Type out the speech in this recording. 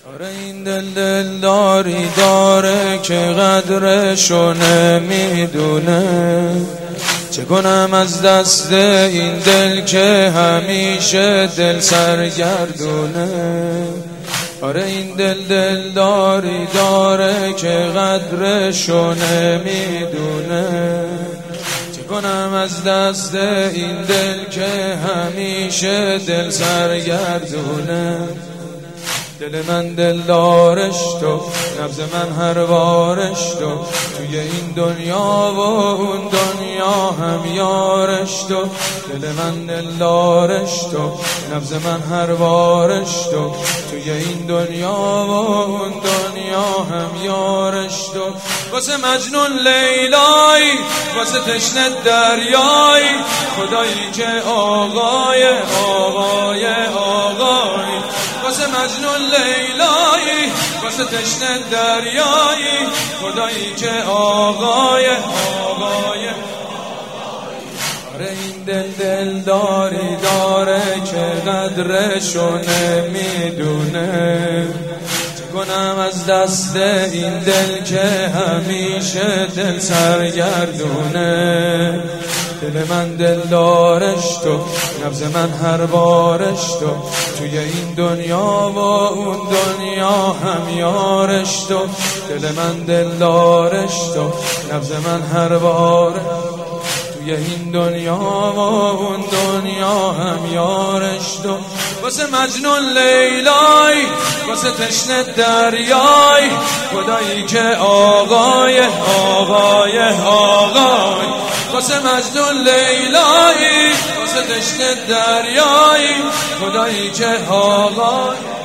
آره این دل داری داره که قدرشو نمیدونه. چه کنم از دست این دل که همیشه دل سرگردونه. آره این دل داری داره که قدرشو نمیدونه. چه کنم از دست این دل که همیشه دل سرگردونه. دل من دل دارش تو، نبض من هر بارش تو، توی این دنیا و اون دنیا هم یارش تو. دل من دل دارش تو، نبض من هر بارش تو، توی این دنیا و اون دنیا هم یارش تو. واسه مجنون لیلایی، واسه تشنه دریایی، خدایی که آقای واسه مجنون لیلایی، واسه تشنه دریایی، خدایی که آقای آره این دل داری داره که قدرشو نمیدونه. چه کنم از دست این دل که همیشه دل سرگردونه. دل من دل دارش تو، نبض من هر بارش تو، توی این دنیا و اون دنیا هم یارش تو. دل من دل دارش تو، نبض من هر بارش توی این دنیا و اون دنیا هم یارش تو. واسه مجنون لیلای، واسه تشنه دریای، خدایی که آقای واسه مجنون لیلای، واسه تشنه دریای، خدایی که آقای